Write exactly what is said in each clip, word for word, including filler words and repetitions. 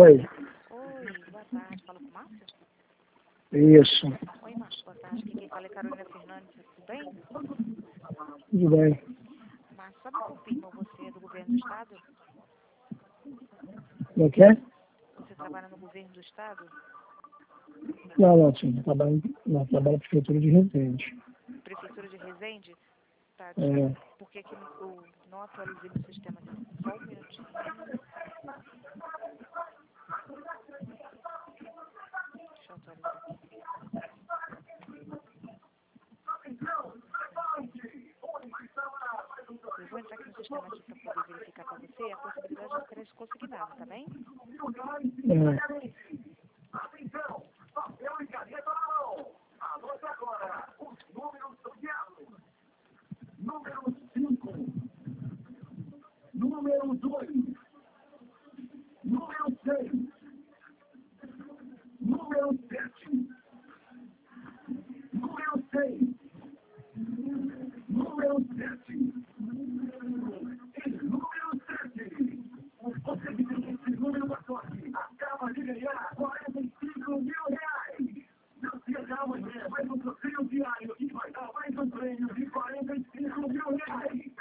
Oi. Oi, boa tarde. Fala com o Márcio? Isso. Oi, Márcio, boa tarde. Aqui quem fala é Carolina Fernandes. Tudo bem? Tudo bem. Márcio, só me confirma, você é do governo do estado? Não quer? Você trabalha no governo do estado? Não, não, sim. Eu trabalho, não, eu trabalho na prefeitura de Resende. Prefeitura de Resende? Tá, É, porque aqui no, eu não atualizei no sistema aqui. Só um minutinho. Deixa eu atualizar aqui. Eu vou entrar aqui no sistema aqui para poder verificar para você a possibilidade de crédito consignado, tá bem? é. Número dois, número seis, número sete, número seis, número sete, número sete. Você que tem esse número da sorte acaba de ganhar quarenta e cinco mil reais. Não perca amanhã, mais um sorteio diário e vai dar mais um prêmio de quarenta e cinco mil reais.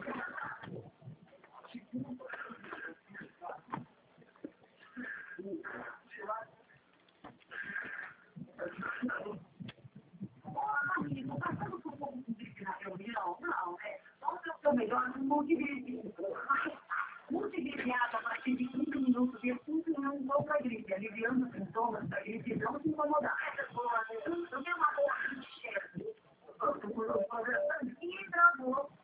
Não, é só o melhor multigrip. Multigrip a partir de quinze minutos e funcionando um pouco a gripe, aliviando os sintomas da gripe e não se incomodar. Eu tenho uma boa chefe. E travou.